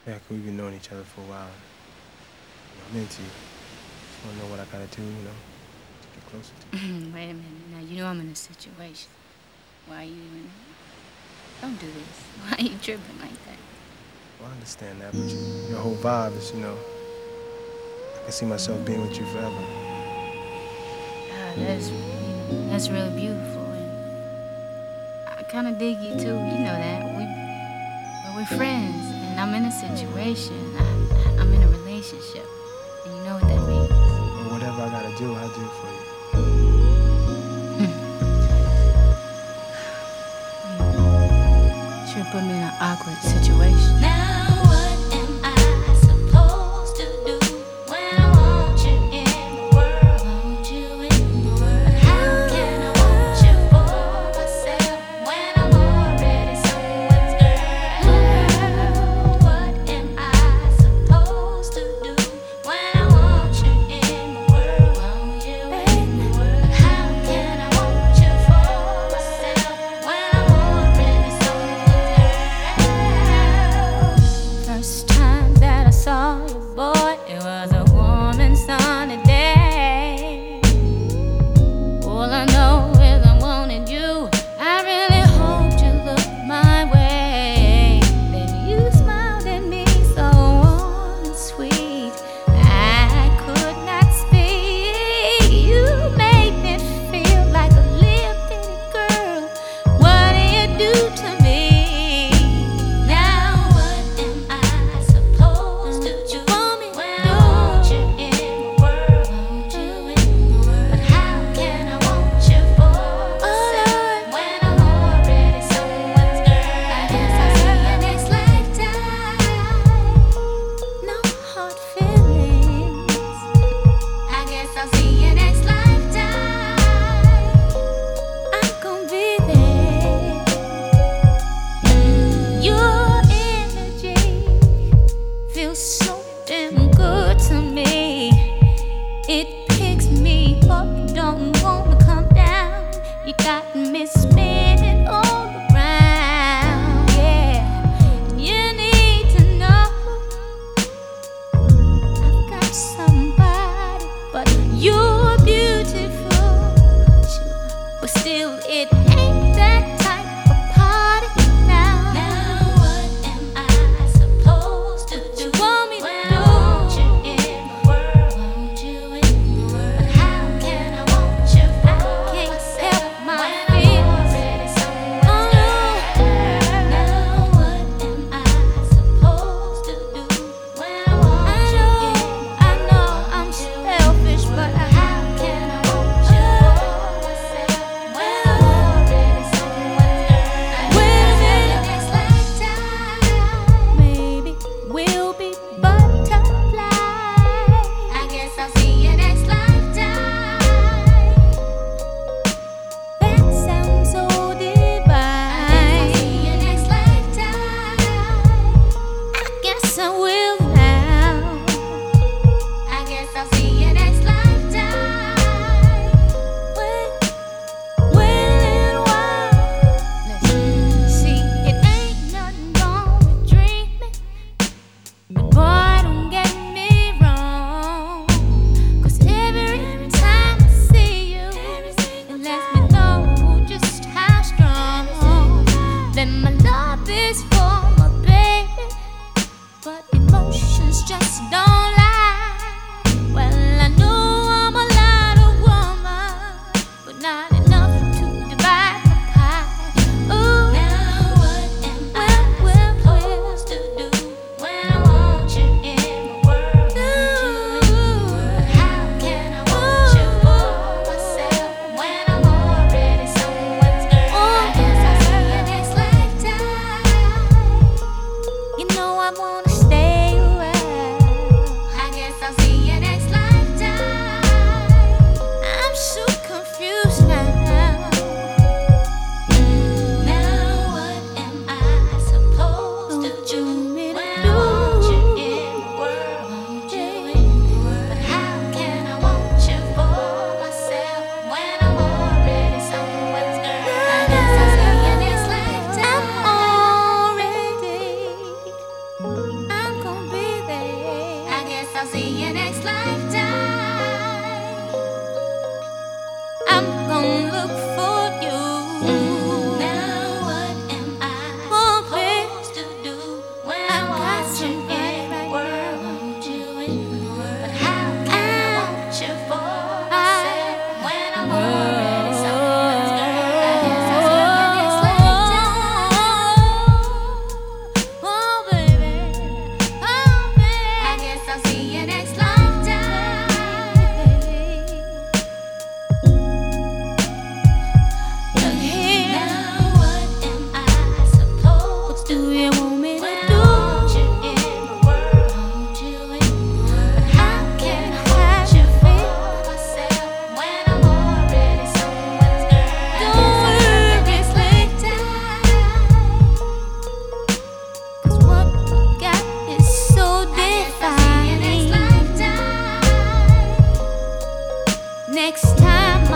Yeah, 'cause we've been knowing each other for a while. I'm into you. Just wanna know what I gotta do, to get closer to you. Wait a minute. Now, you know I'm in a situation. Why are you even... Don't do this. Why are you tripping like that? Well, I understand that, but your whole vibe is, I can see myself being with you forever. That's really beautiful. And I kind of dig you, too. You know that. But we're friends, and I'm in a situation. I'm in a relationship. And you know what that means. Or whatever I gotta do, I'll do it for you. Sure put me in an awkward situation. Now what am I supposed to do when I want you in the world? Want you in the world. How can I want you for myself when I'm already someone's girl? What am I supposed to do when I want you in the world? Want you in the world. How can I want you for myself when I'm already someone's girl? Next time